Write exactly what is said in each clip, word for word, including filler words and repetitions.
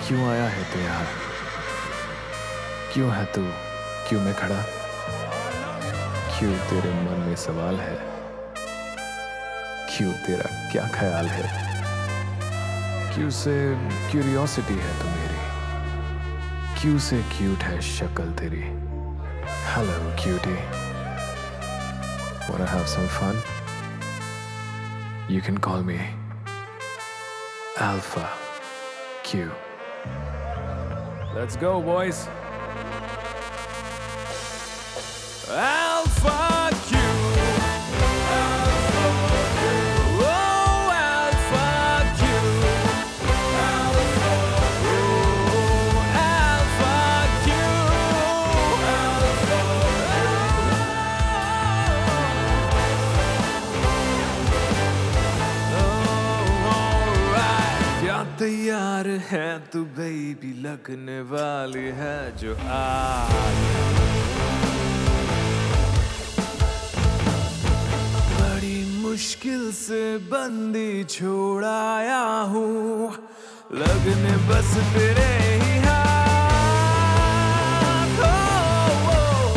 क्यों आया है तू यहाँ? क्यों है तू? क्यों मैं खड़ा? क्यों तेरे मन में सवाल है? क्यों तेरा क्या ख्याल है? क्यों से क्यूरियोसिटी है तू मेरी? क्यों से क्यूट है शक्ल तेरी? Hello cutie, wanna have some fun? You can call me Alpha Q. Let's go, boys. Alpha Q. Alpha Q. Oh, Alpha Q. Alpha Q. Alpha Q. Alpha Q. Oh, alright. क्या तैयार है तू baby, लगने वाली है जो आज। मुश्किल से बंदी छोड़ाया हूँ, लगने बस तेरे ही हाथ। ओ,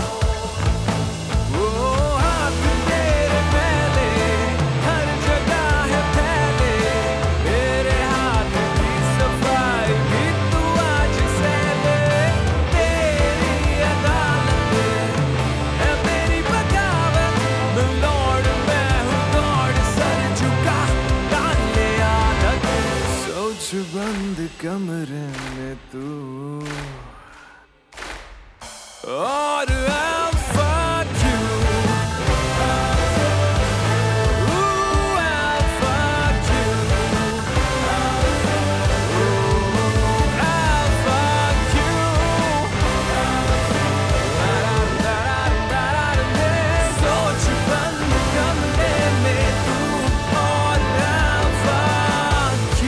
ओ, ओ, हाथ मेरे मैले, हर जगह है फैले, मेरे हाथ की सफाई भी तू आज से ले। तेरी अदालत है मेरी बगावत, मैं लॉर्ड मैं हूँ गॉड, सर झुका डाले आदत। सोच बंद कमरे में तू और Alpha Q। Ooh, Alpha Q। Ooh, Alpha Q। सोच बंद कमरे में तू और Alpha Q।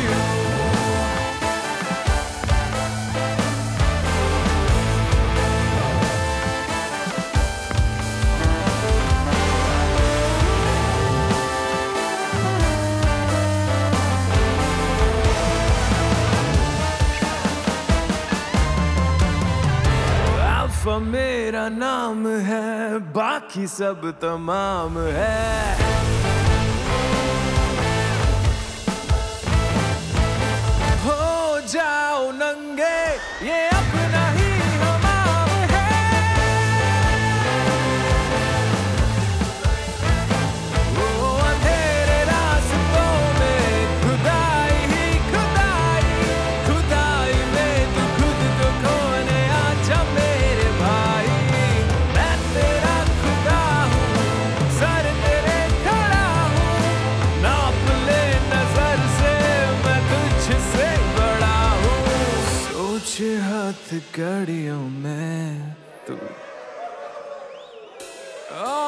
अल्फा मेरा नाम है, बाकी सब तमाम है। हो जाओ नंगे, ये अपना ही हमाम है। वो अंधेरे रास्तों में खुदाई ही खुदाई, खुदाई में तू खुद को खोने आजा मेरे भाई। मैं तेरा खुदा हूँ, सर तेरे खड़ा हूँ, नाप ले नजर से मैं तुझसे बड़ा हूँ। सोच हाथ कड़ियों में तू